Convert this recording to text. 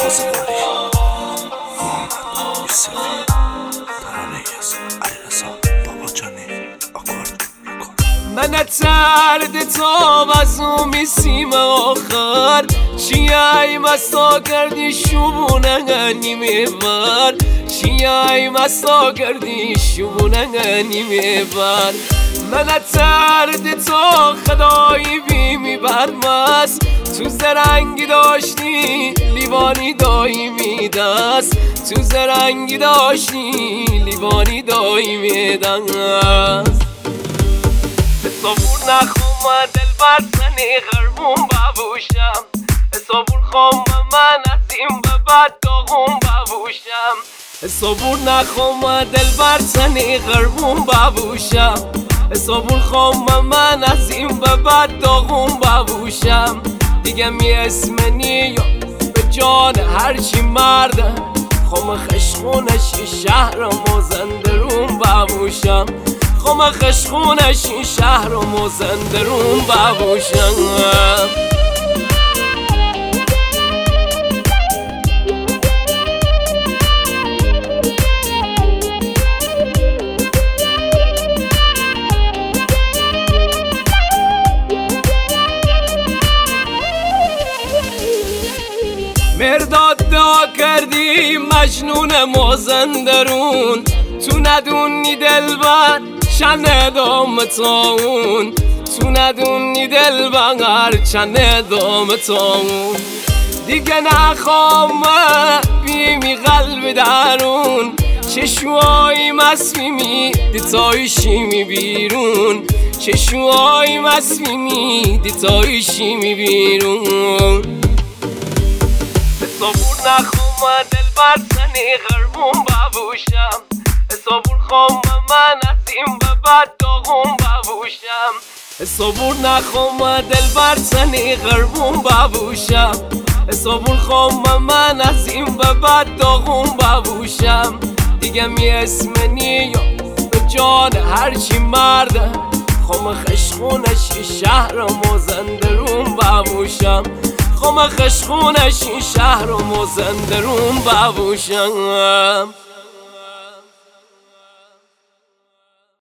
تازه قولی محمد یوسفی ترانه از علیرضا باباجانی آکورد من ترد تا بزو میسیم آخر چیای مستا کردی شبونه نیمه بر چیای مستا کردی شبونه نیمه بر من ترد تا خدایی بیمی برمست تو زرنگی داشتی لیوانی دایمی دست تو زرنگی داشتی لیوانی دایمی دست صبور نخوام دل بر سنی غربون ببوشم صبور خوام من از این به بعد داغون ببوشم صبور نخوام دل بر سنی غربون ببوشم صبور خوام من از این به بعد داغون ببوشم دیگه می اسمنی به جان هرچی مرده خوام خشخونش شهر و مازندرون ببوشم خوام خشخونش این شهر و مازندرون ببوشم مرداد دعا کردی مجنون مازندرون تو ندونی دلبر چند دام تاون تو ندونی دلبر چند دام تاون دیگه نخوام بیمی قلب درون چشوهای مسمیمی دیتایشیمی بیرون چشوهای مسمیمی دیتایشیمی بیرون صبور نخوام دل بر سنی غربون ببوشم صبور خوام من از این به بعد داغون ببوشم صبور نخوام دل بر سنی غربون ببوشم صبور خوام من از این به بعد داغون ببوشم دیگه می اسمنی به جان هرچی مرده خوام خشخونش شهر و مازندرون ببوشم خوام خشخونش این شهر و مازندرون ببوشم